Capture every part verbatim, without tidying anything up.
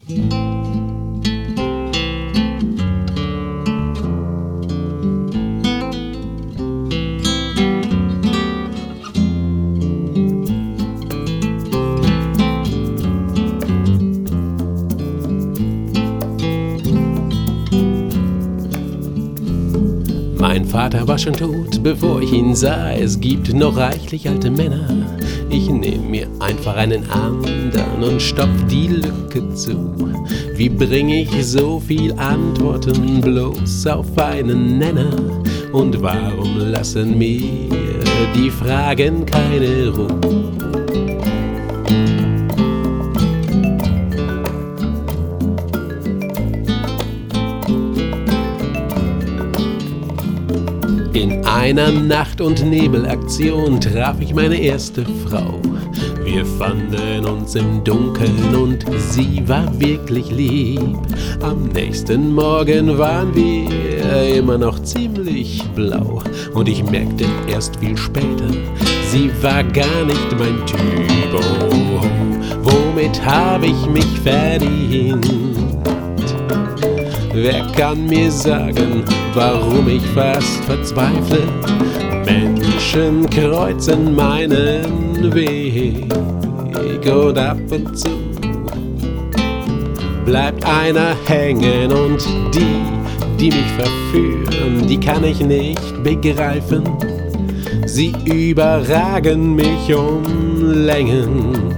Mein Vater war schon tot, bevor ich ihn sah. Es gibt noch reichlich alte Männer. Ich nehm mir einfach einen anderen und stopf die Lücke zu. Wie bring ich so viel Antworten bloß auf einen Nenner? Und warum lassen mir die Fragen keine Ruhe? In einer Nacht- und Nebelaktion traf ich meine erste Frau. Wir fanden uns im Dunkeln und sie war wirklich lieb. Am nächsten Morgen waren wir immer noch ziemlich blau. Und ich merkte erst viel später, sie war gar nicht mein Typ. Oh, womit hab ich mich verdient? Wer kann mir sagen, warum ich fast verzweifle? Menschen kreuzen meinen Weg und ab und zu bleibt einer hängen und die, die mich verführen, die kann ich nicht begreifen. Sie überragen mich um Längen.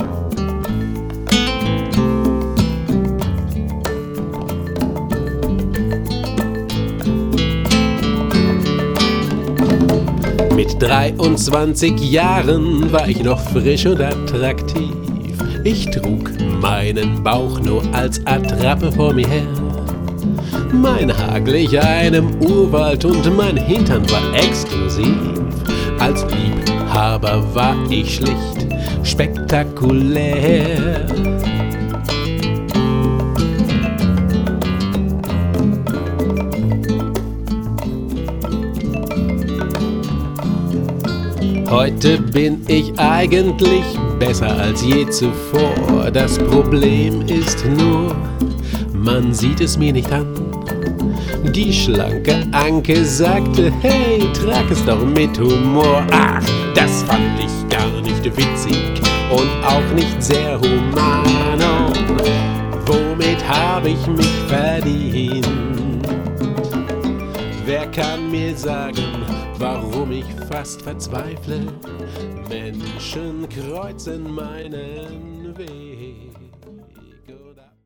Mit dreiundzwanzig Jahren war ich noch frisch und attraktiv. Ich trug meinen Bauch nur als Attrappe vor mir her. Mein Haar glich einem Urwald und mein Hintern war exklusiv. Als Liebhaber war ich schlicht spektakulär. Heute bin ich eigentlich besser als je zuvor. Das Problem ist nur, man sieht es mir nicht an. Die schlanke Anke sagte, hey, trag es doch mit Humor. Ach, das fand ich gar nicht witzig und auch nicht sehr human. Oh, womit habe ich mich verdient? Wer kann mir sagen, warum ich fast verzweifle? Menschen kreuzen meinen Weg.